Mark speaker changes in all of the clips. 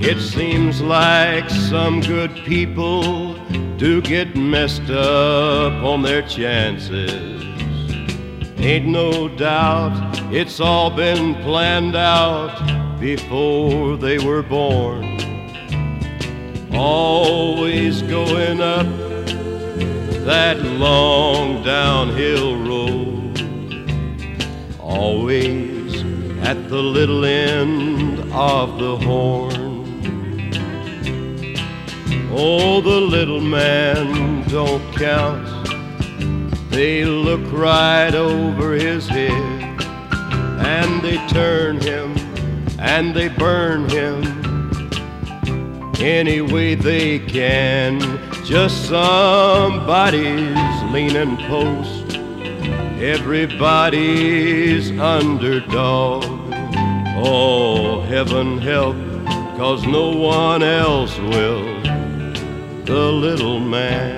Speaker 1: It seems like some good people do get messed up on their chances. Ain't no doubt it's all been planned out before they were born. Always going up that long downhill road, always at the little end of the horn. Oh, the little man don't count. They look right over his head, and they turn him and they burn him any way they can. Just somebody's leaning post, everybody's underdog. Oh, heaven help, 'cause no one else will. The little man.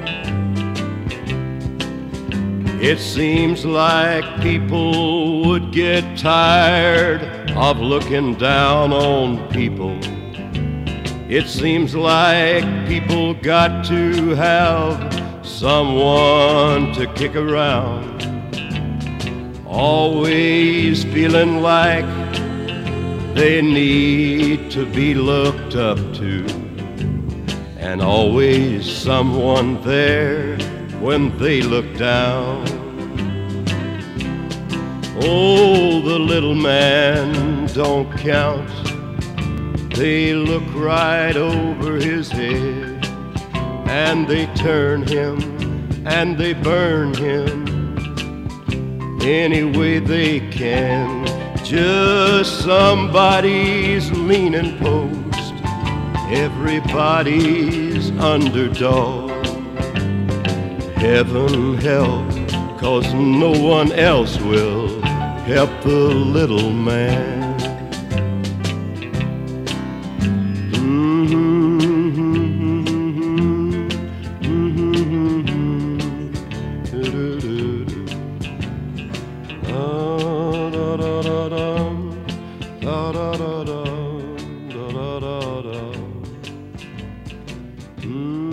Speaker 1: It seems like people would get tired of looking down on people. It seems like people got to have someone to kick around, always feeling like they need to be looked up to, and always someone there when they look down. Oh, the little man don't count. They look right over his head, and they turn him and they burn him any way they can. Just somebody's leaning post, everybody's underdog. Heaven help, 'cause no one else will help the little man. Mm-hmm.